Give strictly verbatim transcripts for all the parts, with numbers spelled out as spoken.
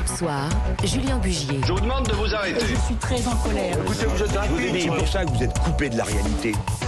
Soir, Julien Bugier. Je vous demande de vous arrêter. Je suis très en colère. Écoutez, vous êtes rapide. C'est pour ça que vous êtes coupé de la réalité.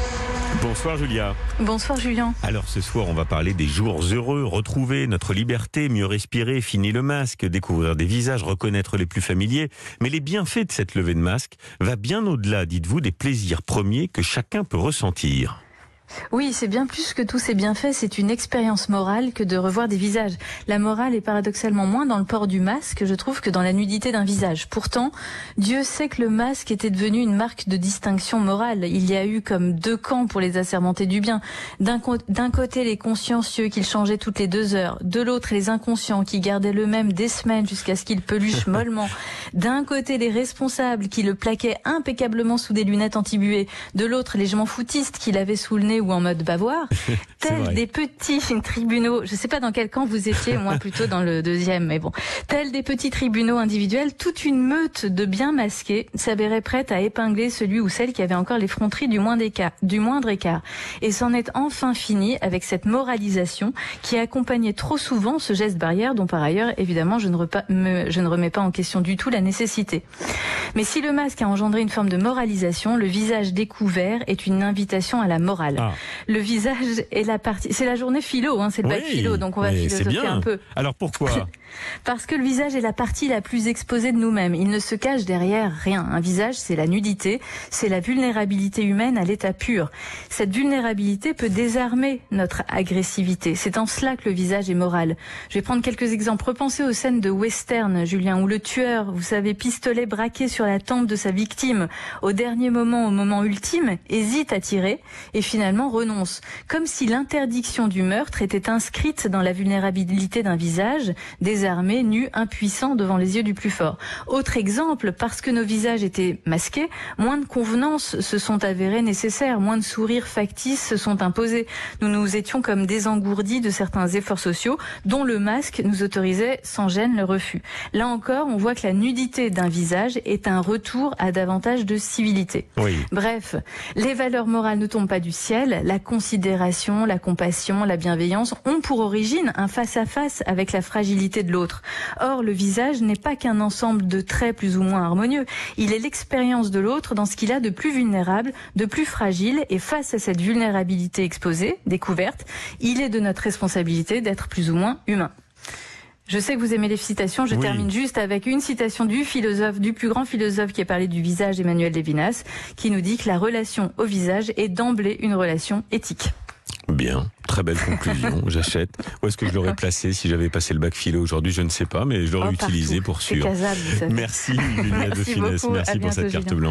Bonsoir Julia. Bonsoir Julien. Alors ce soir on va parler des jours heureux, retrouver notre liberté, mieux respirer, fini le masque, découvrir des visages, reconnaître les plus familiers. Mais les bienfaits de cette levée de masque va bien au-delà, dites-vous, des plaisirs premiers que chacun peut ressentir. Oui, c'est bien plus que tous ces bienfaits, c'est une expérience morale que de revoir des visages. La morale est paradoxalement moins dans le port du masque, je trouve, que dans la nudité d'un visage. Pourtant, Dieu sait que le masque était devenu une marque de distinction morale. Il y a eu comme deux camps pour les assermentés du bien. D'un, co- d'un côté, les consciencieux qu'ils changeaient toutes les deux heures. De l'autre, les inconscients qui gardaient le même des semaines jusqu'à ce qu'ils peluchent mollement. D'un côté, les responsables qui le plaquaient impeccablement sous des lunettes anti-buées. De l'autre, les je m'en foutistes qui l'avaient sous le nez ou en mode bavoir, tels des petits tribunaux, je ne sais pas dans quel camp vous étiez, moi plutôt dans le deuxième, mais bon, tels des petits tribunaux individuels, toute une meute de bien masqués s'avérait prête à épingler celui ou celle qui avait encore les fronteries du moindre écart. Du moindre écart. Et c'en est enfin fini avec cette moralisation qui accompagnait trop souvent ce geste barrière dont par ailleurs, évidemment, je ne, repas, me, je ne remets pas en question du tout la nécessité. Mais si le masque a engendré une forme de moralisation, le visage découvert est une invitation à la morale. Ah. Le visage est la partie... C'est la journée philo, hein, c'est le oui, bac philo, donc on va philosopher un peu. Alors pourquoi? Parce que le visage est la partie la plus exposée de nous-mêmes. Il ne se cache derrière rien. Un visage, c'est la nudité, c'est la vulnérabilité humaine à l'état pur. Cette vulnérabilité peut désarmer notre agressivité. C'est en cela que le visage est moral. Je vais prendre quelques exemples. Repensez aux scènes de western, Julien, où le tueur, vous savez, pistolet braqué sur la tempe de sa victime, au dernier moment, au moment ultime, hésite à tirer et finalement renonce. Comme si l'interdiction du meurtre était inscrite dans la vulnérabilité d'un visage, désarmé, nu, impuissant devant les yeux du plus fort. Autre exemple, parce que nos visages étaient masqués, moins de convenances se sont avérées nécessaires, moins de sourires factices se sont imposés. Nous nous étions comme désengourdis de certains efforts sociaux dont le masque nous autorisait sans gêne le refus. Là encore, on voit que la nudité d'un visage est un retour à davantage de civilité. Oui. Bref, les valeurs morales ne tombent pas du ciel, la considération, la compassion, la bienveillance ont pour origine un face-à-face avec la fragilité de l'autre. Or, le visage n'est pas qu'un ensemble de traits plus ou moins harmonieux. Il est l'expérience de l'autre dans ce qu'il a de plus vulnérable, de plus fragile, et face à cette vulnérabilité exposée, découverte, il est de notre responsabilité d'être plus ou moins humain. Je sais que vous aimez les citations, je oui. termine juste avec une citation du philosophe, du plus grand philosophe qui a parlé du visage, Emmanuel Levinas, qui nous dit que la relation au visage est d'emblée une relation éthique. Bien, très belle conclusion, j'achète. Où est-ce que je l'aurais placé si j'avais passé le bac philo aujourd'hui? Je ne sais pas, mais je l'aurais oh, utilisé pour sûr. C'est casable, vous savez. Merci Julia de Finesse, merci pour cette carte blanche.